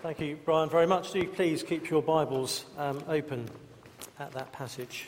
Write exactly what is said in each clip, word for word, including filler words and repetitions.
Thank you, Brian, very much. Do please keep your Bibles um, open at that passage.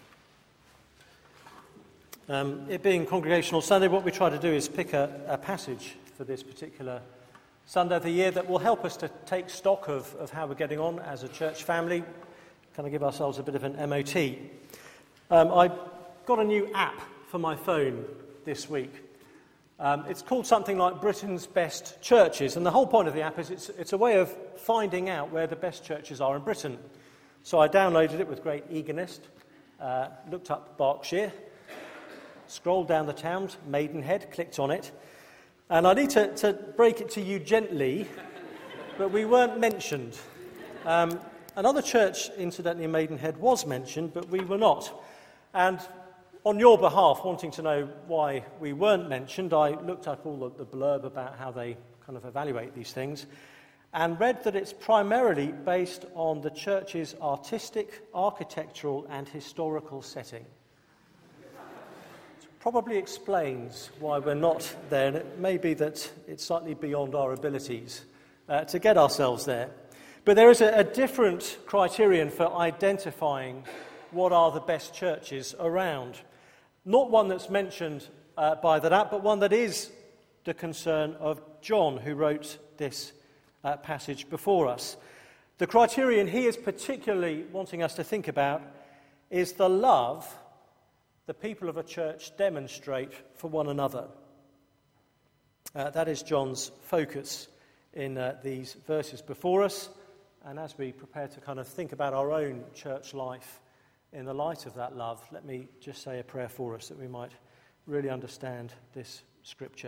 Um, it being Congregational Sunday, what we try to do is pick a, a passage for this particular Sunday of the year that will help us to take stock of, of how we're getting on as a church family, kind of give ourselves a bit of an M O T. Um, I got a new app for my phone this week. Um, it's called something like Britain's Best Churches, and the whole point of the app is it's, it's a way of finding out where the best churches are in Britain. So I downloaded it with great eagerness, uh, looked up Berkshire, scrolled down the towns, Maidenhead, clicked on it, and I need to, to break it to you gently, but we weren't mentioned. Um, another church, incidentally, in Maidenhead was mentioned, but we were not. And on your behalf, wanting to know why we weren't mentioned, I looked up all the blurb about how they kind of evaluate these things and read that it's primarily based on the church's artistic, architectural and historical setting. It probably explains why we're not there, and it may be that it's slightly beyond our abilities uh, to get ourselves there. But there is a, a different criterion for identifying what are the best churches around. Not one that's mentioned uh, by that app, but one that is the concern of John, who wrote this uh, passage before us. The criterion he is particularly wanting us to think about is the love the people of a church demonstrate for one another. Uh, that is John's focus in uh, these verses before us, and as we prepare to kind of think about our own church life in the light of that love, let me just say a prayer for us that we might really understand this scripture.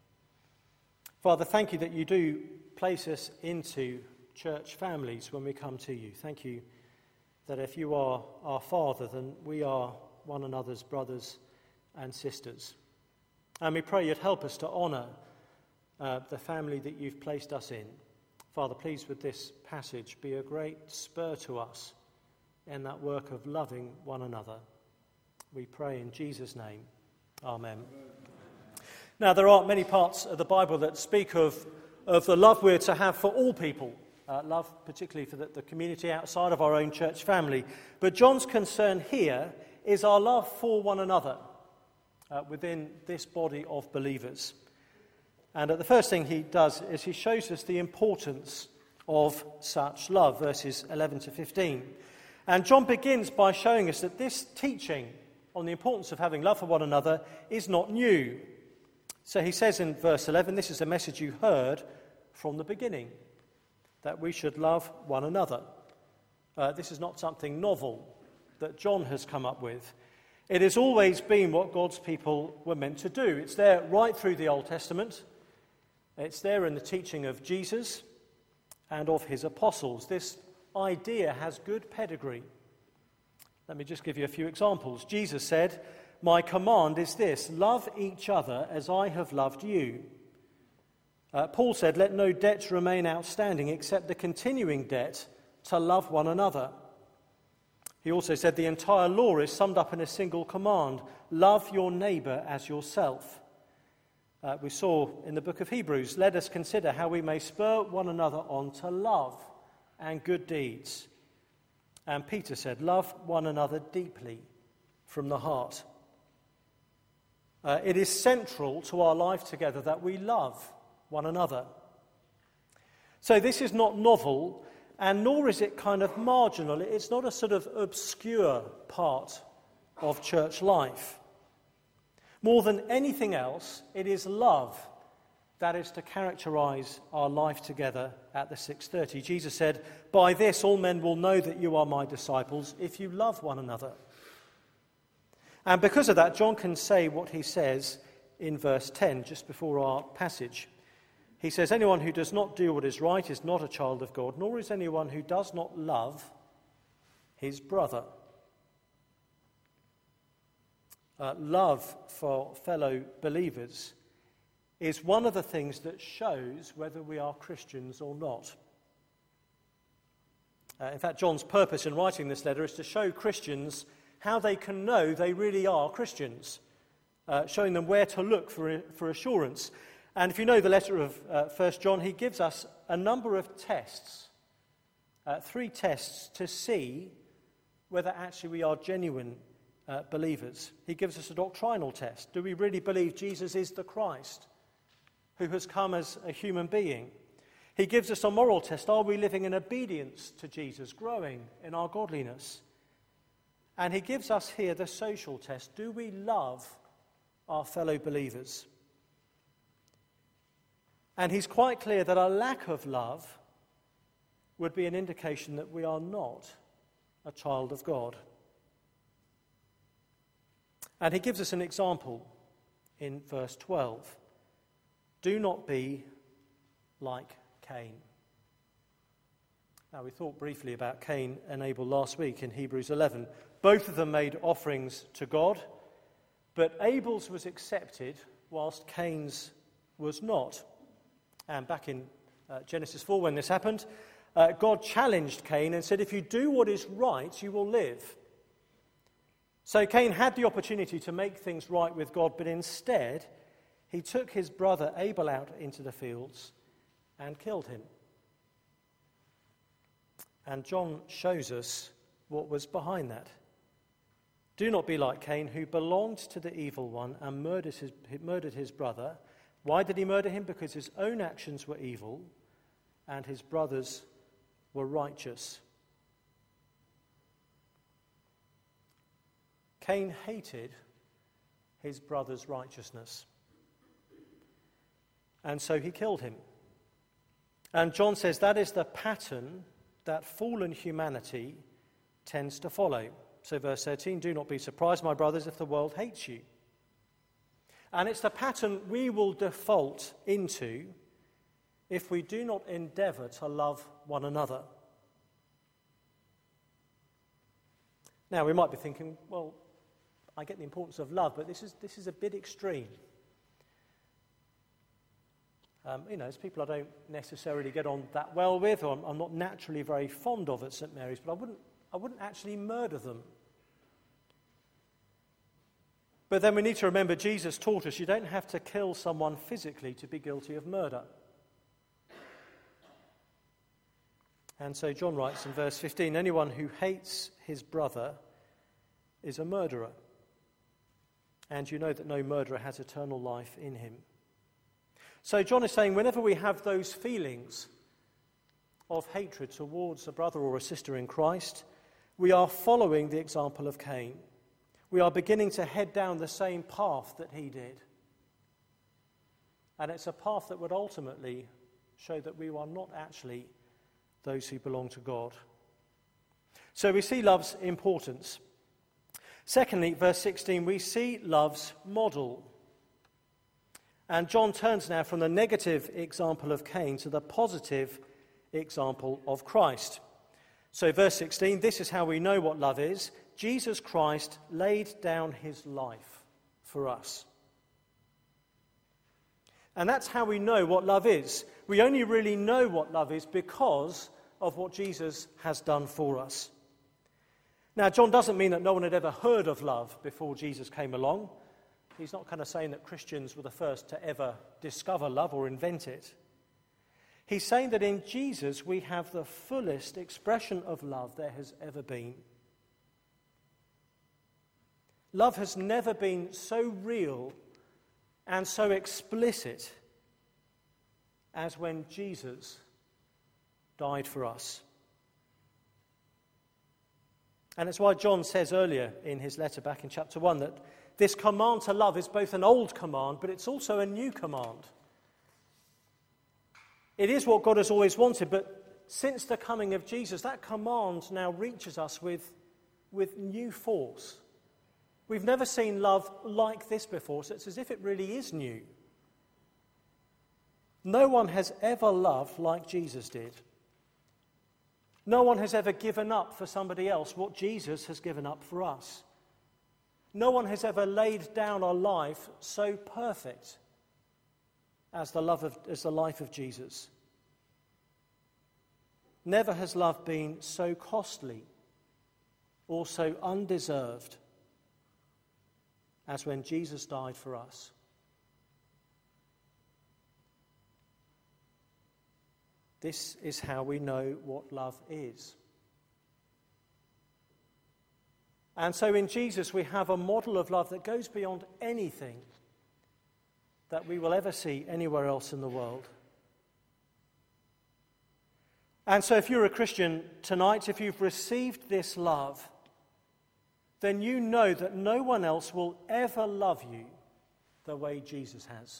Father, thank you that you do place us into church families when we come to you. Thank you that if you are our Father, then we are one another's brothers and sisters. And we pray you'd help us to honour uh, the family that you've placed us in. Father, please, with this passage, be a great spur to us in that work of loving one another. We pray in Jesus' name. Amen. Now, there are many parts of the Bible that speak of, of the love we're to have for all people, uh, love particularly for the, the community outside of our own church family. But John's concern here is our love for one another uh, within this body of believers. And uh, the first thing he does is he shows us the importance of such love, verses eleven to fifteen. And John begins by showing us that this teaching on the importance of having love for one another is not new. So he says in verse eleven, this is a message you heard from the beginning, that we should love one another. Uh, this is not something novel that John has come up with. It has always been what God's people were meant to do. It's there right through the Old Testament. It's there in the teaching of Jesus and of his apostles. This idea has good pedigree. Let me just give you a few examples. Jesus said, "My command is this, love each other as I have loved you." Uh, Paul said, "Let no debt remain outstanding except the continuing debt to love one another." He also said the entire law is summed up in a single command, love your neighbour as yourself. Uh, we saw in the book of Hebrews, let us consider how we may spur one another on to love and good deeds. And Peter said, love one another deeply from the heart. Uh, it is central to our life together that we love one another. So this is not novel, and nor is it kind of marginal. It's not a sort of obscure part of church life. More than anything else, it is love that is to characterize our life together at the six thirty. Jesus said, "By this all men will know that you are my disciples, if you love one another." And because of that, John can say what he says in verse ten, just before our passage. He says, "Anyone who does not do what is right is not a child of God, nor is anyone who does not love his brother." Uh, love for fellow believers is one of the things that shows whether we are Christians or not. Uh, in fact, John's purpose in writing this letter is to show Christians how they can know they really are Christians, uh, showing them where to look for, for assurance. And if you know the letter of uh, First John, he gives us a number of tests, uh, three tests to see whether actually we are genuine uh, believers. He gives us a doctrinal test. Do we really believe Jesus is the Christ who has come as a human being? He gives us a moral test. Are we living in obedience to Jesus, growing in our godliness? And he gives us here the social test. Do we love our fellow believers? And he's quite clear that a lack of love would be an indication that we are not a child of God. And he gives us an example in verse twelve. Do not be like Cain. Now, we thought briefly about Cain and Abel last week in Hebrews eleven. Both of them made offerings to God, but Abel's was accepted whilst Cain's was not. And back in uh, Genesis four, when this happened, uh, God challenged Cain and said, if you do what is right, you will live. So Cain had the opportunity to make things right with God, but instead he took his brother Abel out into the fields and killed him. And John shows us what was behind that. Do not be like Cain, who belonged to the evil one and murdered his, murdered his brother. Why did he murder him? Because his own actions were evil and his brothers were righteous. Cain hated his brother's righteousness, and so he killed him. And John says that is the pattern that fallen humanity tends to follow. So verse thirteen, do not be surprised, my brothers, if the world hates you. And it's the pattern we will default into if we do not endeavour to love one another. Now, we might be thinking, well, I get the importance of love, but this is this is a bit extreme. Um, you know, it's people I don't necessarily get on that well with, or I'm, I'm not naturally very fond of at St Mary's, but I wouldn't, I wouldn't actually murder them. But then we need to remember Jesus taught us you don't have to kill someone physically to be guilty of murder. And so John writes in verse fifteen, anyone who hates his brother is a murderer. And you know that no murderer has eternal life in him. So John is saying whenever we have those feelings of hatred towards a brother or a sister in Christ, we are following the example of Cain. We are beginning to head down the same path that he did. And it's a path that would ultimately show that we are not actually those who belong to God. So we see love's importance. Secondly, verse sixteen, we see love's model. And John turns now from the negative example of Cain to the positive example of Christ. So verse sixteen, this is how we know what love is. Jesus Christ laid down his life for us. And that's how we know what love is. We only really know what love is because of what Jesus has done for us. Now, John doesn't mean that no one had ever heard of love before Jesus came along. He's not kind of saying that Christians were the first to ever discover love or invent it. He's saying that in Jesus we have the fullest expression of love there has ever been. Love has never been so real and so explicit as when Jesus died for us. And it's why John says earlier in his letter back in chapter one that this command to love is both an old command, but it's also a new command. It is what God has always wanted, but since the coming of Jesus, that command now reaches us with, with new force. We've never seen love like this before, so it's as if it really is new. No one has ever loved like Jesus did. No one has ever given up for somebody else what Jesus has given up for us. No one has ever laid down a life so perfect as the love of, as the life of Jesus. Never has love been so costly or so undeserved as when Jesus died for us. This is how we know what love is. And so in Jesus we have a model of love that goes beyond anything that we will ever see anywhere else in the world. And so if you're a Christian tonight, if you've received this love, then you know that no one else will ever love you the way Jesus has.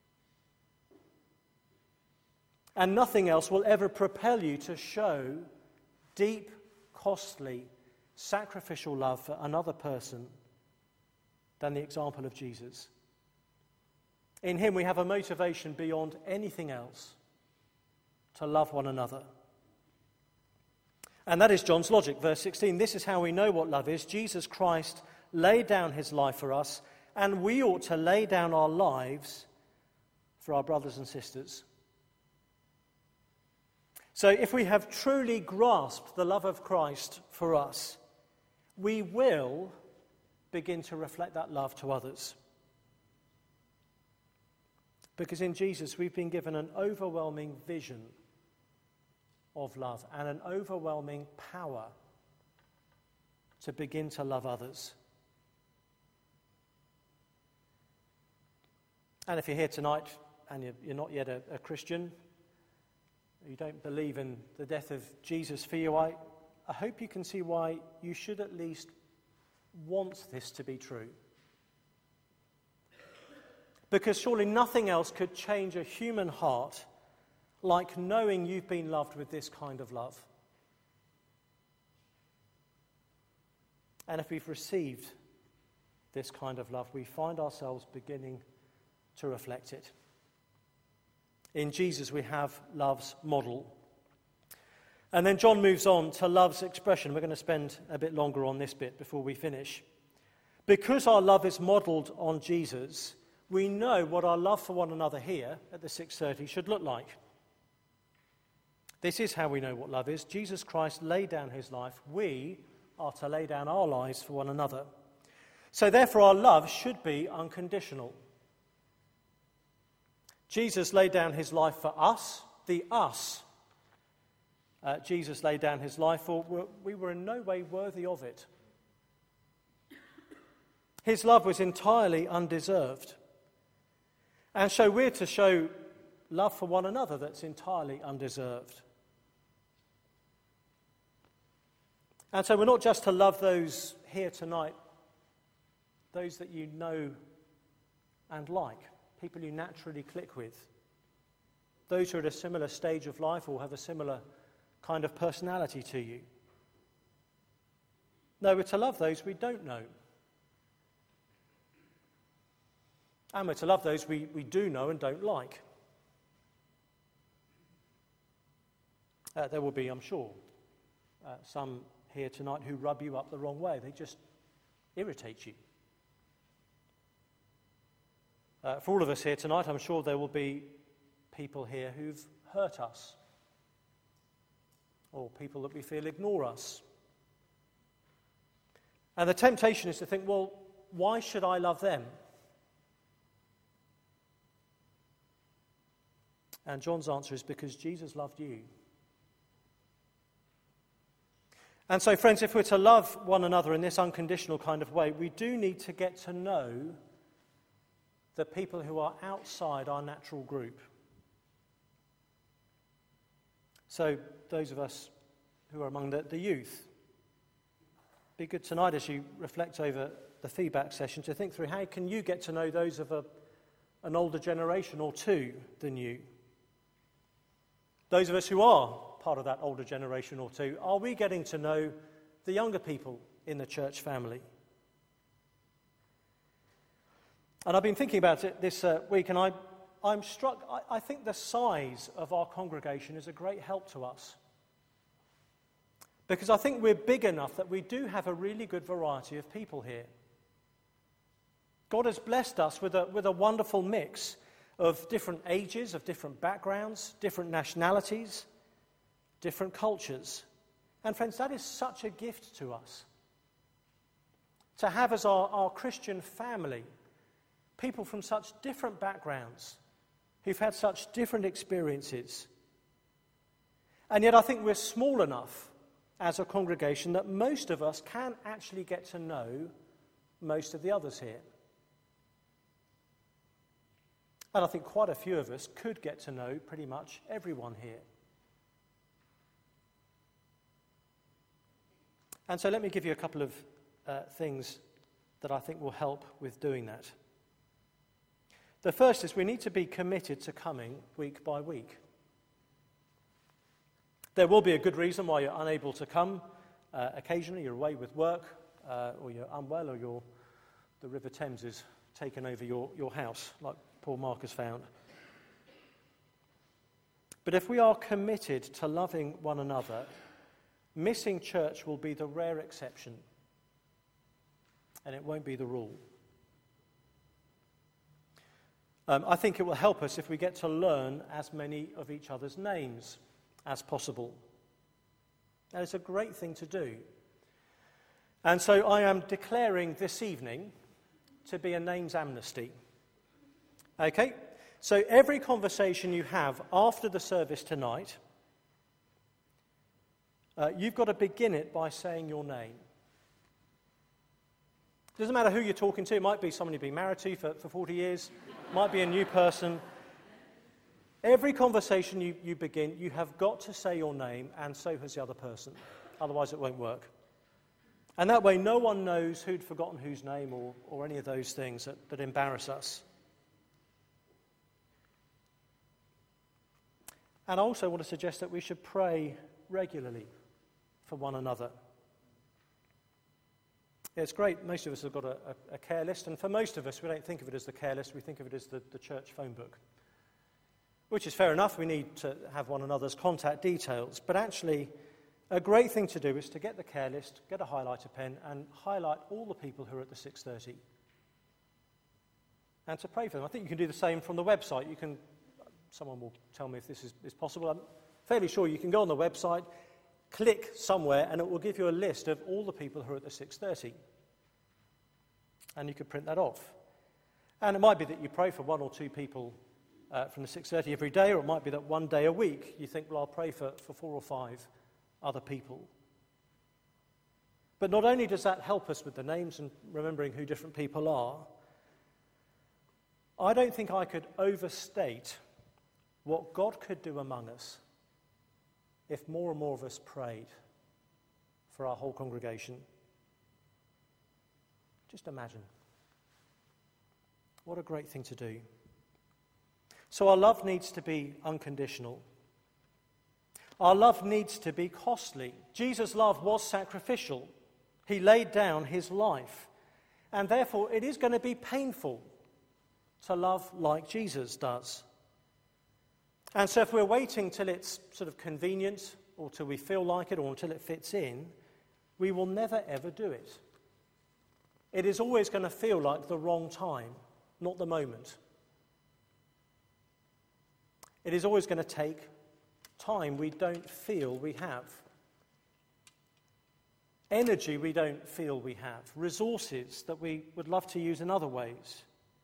And nothing else will ever propel you to show deep, costly, sacrificial love for another person than the example of Jesus. In him we have a motivation beyond anything else to love one another. And that is John's logic. Verse sixteen, this is how we know what love is. Jesus Christ laid down his life for us, and we ought to lay down our lives for our brothers and sisters. So if we have truly grasped the love of Christ for us, we will begin to reflect that love to others. Because in Jesus we've been given an overwhelming vision of love and an overwhelming power to begin to love others. And if you're here tonight and you're, you're not yet a, a Christian, you don't believe in the death of Jesus for you, I, I hope you can see why you should at least want this to be true. Because surely nothing else could change a human heart like knowing you've been loved with this kind of love. And if we've received this kind of love, we find ourselves beginning to reflect it. In Jesus we have love's model. And then John moves on to love's expression. We're going to spend a bit longer on this bit before we finish. Because our love is modelled on Jesus, we know what our love for one another here at the six thirty should look like. This is how we know what love is. Jesus Christ laid down his life. We are to lay down our lives for one another. So therefore our love should be unconditional. Jesus laid down his life for us, the us. Uh, Jesus laid down his life for, we were in no way worthy of it. His love was entirely undeserved. And so we're to show love for one another that's entirely undeserved. And so we're not just to love those here tonight, those that you know and like, people you naturally click with, those who are at a similar stage of life or have a similar kind of personality to you. No, we're to love those we don't know. And we're to love those we, we do know and don't like. Uh, there will be, I'm sure, uh, some here tonight who rub you up the wrong way. They just irritate you. Uh, for all of us here tonight, I'm sure there will be people here who've hurt us, or people that we feel ignore us. And the temptation is to think, well, why should I love them? And John's answer is because Jesus loved you. And so, friends, if we're to love one another in this unconditional kind of way, we do need to get to know the people who are outside our natural group. So, those of us who are among the, the youth, be good tonight as you reflect over the feedback session to think through how can you get to know those of a, an older generation or two than you. Those of us who are part of that older generation or two, are we getting to know the younger people in the church family? And I've been thinking about it this uh, week, and I, I'm struck, I, I think the size of our congregation is a great help to us. Because I think we're big enough that we do have a really good variety of people here. God has blessed us with a, with a wonderful mix of different ages, of different backgrounds, different nationalities, different cultures. And friends, that is such a gift to us. To have as our, our Christian family people from such different backgrounds, who've had such different experiences, And yet I think we're small enough as a congregation that most of us can actually get to know most of the others here. And I think quite a few of us could get to know pretty much everyone here. And so let me give you a couple of uh, things that I think will help with doing that. The first is we need to be committed to coming week by week. There will be a good reason why you're unable to come. Uh, occasionally you're away with work, uh, or you're unwell, or you're, the River Thames is taken over your, your house, like poor Mark has found. But if we are committed to loving one another, missing church will be the rare exception, and it won't be the rule. Um, I think it will help us if we get to learn as many of each other's names as possible. And it's a great thing to do. And so I am declaring this evening to be a names amnesty. Okay? So every conversation you have after the service tonight, uh, you've got to begin it by saying your name. Doesn't matter who you're talking to. It might be someone you've been married to for, for forty years. Might be a new person. Every conversation you, you begin, you have got to say your name, and so has the other person. Otherwise it won't work. And that way no one knows who'd forgotten whose name or, or any of those things that, that embarrass us. And I also want to suggest that we should pray regularly for one another. It's great, most of us have got a, a, a care list, and for most of us, we don't think of it as the care list, we think of it as the, the church phone book. Which is fair enough, we need to have one another's contact details, but actually, a great thing to do is to get the care list, get a highlighter pen, and highlight all the people who are at the six thirty. And to pray for them. I think you can do the same from the website. You can, someone will tell me if this is, is possible. I'm fairly sure you can go on the website, click somewhere, and it will give you a list of all the people who are at the six thirty. And you could print that off. And it might be that you pray for one or two people uh, from the six thirty every day, or it might be that one day a week you think, well, I'll pray for, for four or five other people. But not only does that help us with the names and remembering who different people are, I don't think I could overstate what God could do among us if more and more of us prayed for our whole congregation. Just imagine. What a great thing to do. So our love needs to be unconditional. Our love needs to be costly. Jesus' love was sacrificial. He laid down his life. And therefore it is going to be painful to love like Jesus does. And so if we're waiting till it's sort of convenient, or till we feel like it, or until it fits in, we will never ever do it. It is always going to feel like the wrong time, not the moment. It is always going to take time we don't feel we have. Energy we don't feel we have. Resources that we would love to use in other ways.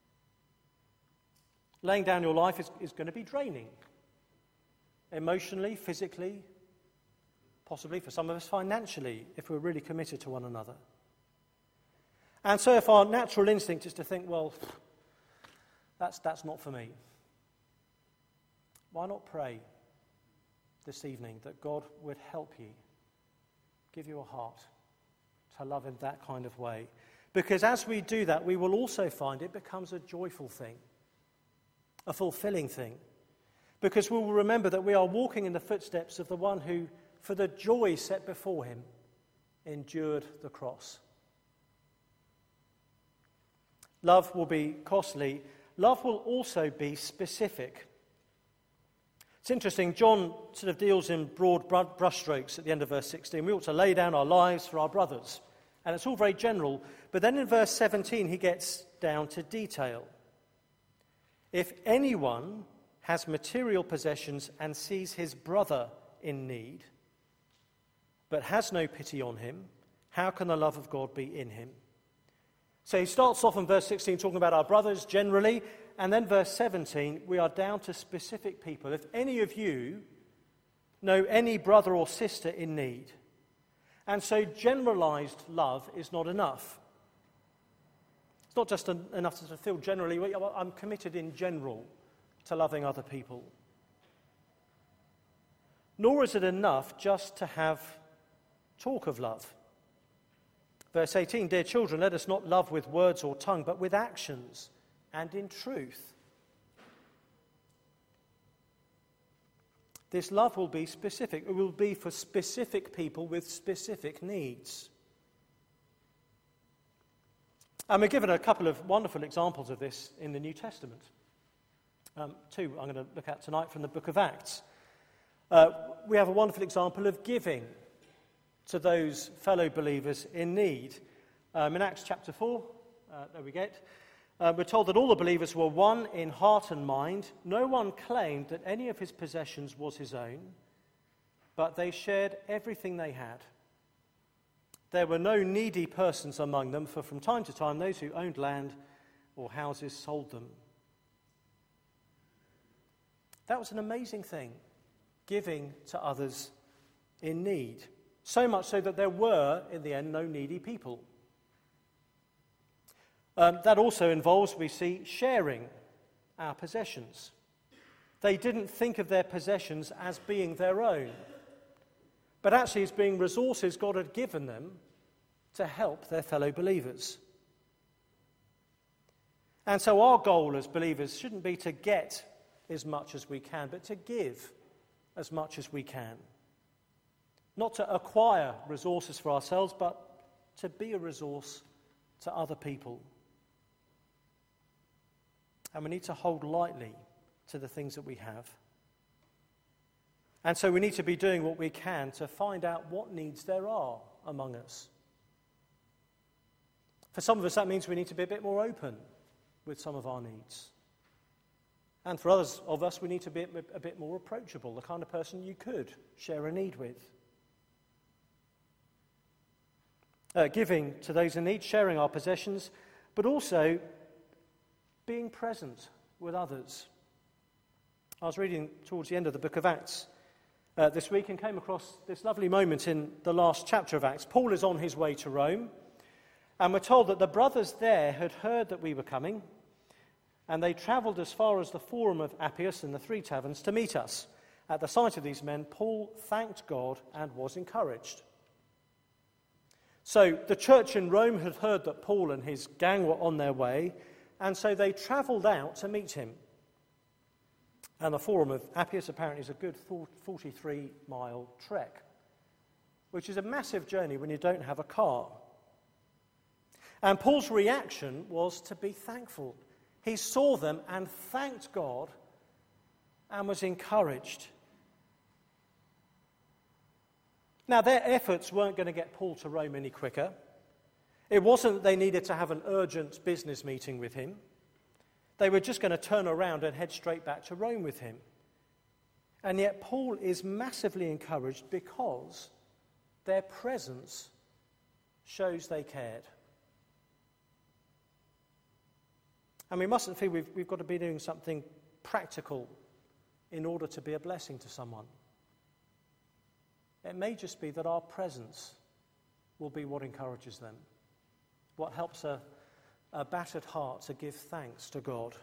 Laying down your life is, is going to be draining. Emotionally, physically, possibly for some of us financially, if we're really committed to one another. And so if our natural instinct is to think, well, that's, that's not for me, why not pray this evening that God would help you, give you a heart to love in that kind of way? Because as we do that, we will also find it becomes a joyful thing, a fulfilling thing. Because we will remember that we are walking in the footsteps of the one who, for the joy set before him, endured the cross. Love will be costly. Love will also be specific. It's interesting, John sort of deals in broad brushstrokes at the end of verse sixteen. We ought to lay down our lives for our brothers. And it's all very general. But then in verse seventeen, he gets down to detail. If anyone has material possessions and sees his brother in need, but has no pity on him, how can the love of God be in him? So he starts off in verse sixteen talking about our brothers generally, and then verse seventeen, we are down to specific people. If any of you know any brother or sister in need. And so generalized love is not enough. It's not just en- enough to feel generally, well, I'm committed in general to loving other people. Nor is it enough just to have talk of love. Verse eighteen, dear children, let us not love with words or tongue, but with actions and in truth. This love will be specific. It will be for specific people with specific needs. And we're given a couple of wonderful examples of this in the New Testament. Um, two I'm going to look at tonight from the book of Acts. Uh, we have a wonderful example of giving to those fellow believers in need. Um, in Acts chapter four, uh, there we get, uh, we're told that all the believers were one in heart and mind. No one claimed that any of his possessions was his own, but they shared everything they had. There were no needy persons among them, for from time to time those who owned land or houses sold them. That was an amazing thing, giving to others in need. So much so that there were, in the end, no needy people. Um, that also involves, we see, sharing our possessions. They didn't think of their possessions as being their own, but actually as being resources God had given them to help their fellow believers. And so our goal as believers shouldn't be to get as much as we can, but to give as much as we can. Not to acquire resources for ourselves, but to be a resource to other people. And we need to hold lightly to the things that we have. And so we need to be doing what we can to find out what needs there are among us. For some of us, that means we need to be a bit more open with some of our needs. And for others of us, we need to be a bit more approachable, the kind of person you could share a need with. Uh, giving to those in need, sharing our possessions, but also being present with others. I was reading towards the end of the book of Acts uh, this week and came across this lovely moment in the last chapter of Acts. Paul is on his way to Rome, and we're told that the brothers there had heard that we were coming, and they travelled as far as the Forum of Appius and the Three Taverns to meet us. At the sight of these men, Paul thanked God and was encouraged. So the church in Rome had heard that Paul and his gang were on their way, and so they travelled out to meet him. And the Forum of Appius apparently is a good forty-three mile trek, which is a massive journey when you don't have a car. And Paul's reaction was to be thankful. He saw them and thanked God and was encouraged. Now, their efforts weren't going to get Paul to Rome any quicker. It wasn't that they needed to have an urgent business meeting with him. They were just going to turn around and head straight back to Rome with him. And yet Paul is massively encouraged because their presence shows they cared. And we mustn't feel we've, we've got to be doing something practical in order to be a blessing to someone. It may just be that our presence will be what encourages them, what helps a, a battered heart to give thanks to God.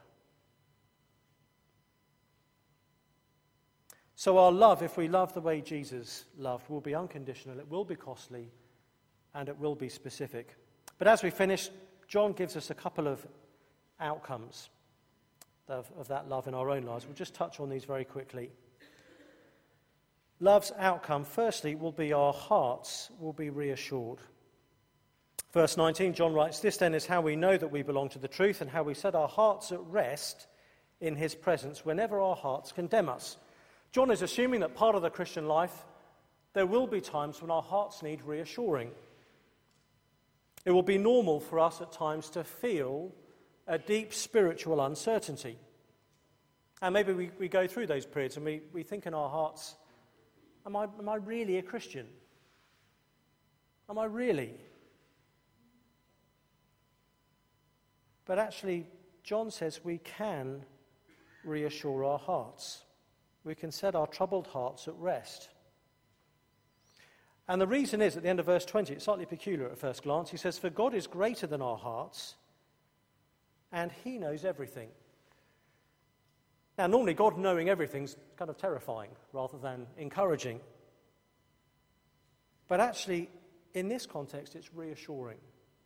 So our love, if we love the way Jesus loved, will be unconditional, it will be costly, and it will be specific. But as we finish, John gives us a couple of outcomes of, of that love in our own lives. We'll just touch on these very quickly. Love's outcome, firstly, will be our hearts will be reassured. Verse nineteen, John writes, "This then is how we know that we belong to the truth and how we set our hearts at rest in his presence whenever our hearts condemn us." John is assuming that part of the Christian life, there will be times when our hearts need reassuring. It will be normal for us at times to feel a deep spiritual uncertainty. And maybe we, we go through those periods and we, we think in our hearts, am I, am I really a Christian? Am I really? But actually, John says we can reassure our hearts. we can set our troubled hearts at rest. And the reason is, at the end of verse twenty, it's slightly peculiar at first glance. He says, "For God is greater than our hearts, and he knows everything." Now, normally God knowing everything is kind of terrifying rather than encouraging. But actually, in this context, it's reassuring.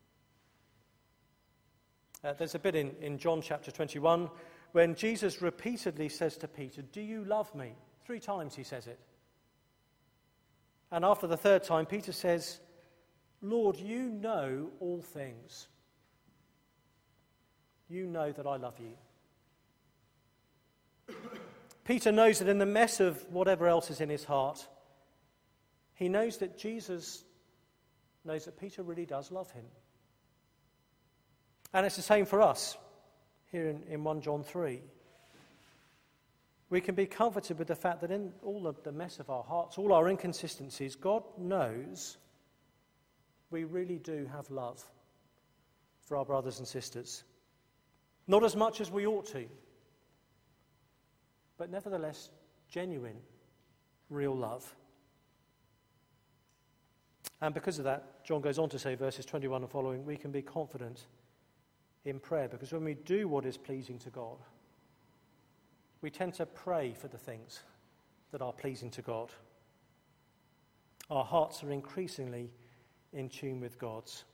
Uh, there's a bit in, in John chapter twenty-one when Jesus repeatedly says to Peter, "Do you love me?" Three times he says it. And after the third time, Peter says, "Lord, you know all things. You know that I love you." Peter knows that in the mess of whatever else is in his heart, he knows that Jesus knows that Peter really does love him. And it's the same for us here in, in First John three. We can be comforted with the fact that in all of the mess of our hearts, all our inconsistencies, God knows we really do have love for our brothers and sisters. Not as much as we ought to, but nevertheless genuine, real love. And because of that, John goes on to say, verses twenty-one and following, we can be confident in prayer, because when we do what is pleasing to God, we tend to pray for the things that are pleasing to God. Our hearts are increasingly in tune with God's.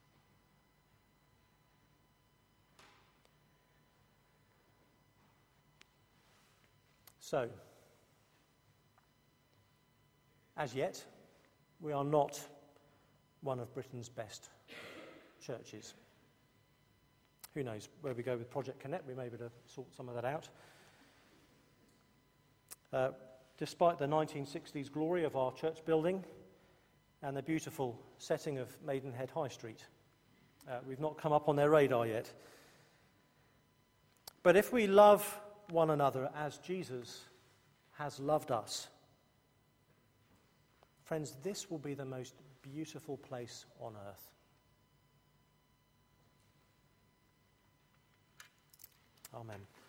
So, as yet, we are not one of Britain's best churches. Who knows, where we go with Project Connect, we may be able to sort some of that out. Uh, despite the nineteen sixties glory of our church building and the beautiful setting of Maidenhead High Street, uh, we've not come up on their radar yet. But if we love one another as Jesus has loved us, friends, this will be the most beautiful place on earth. Amen.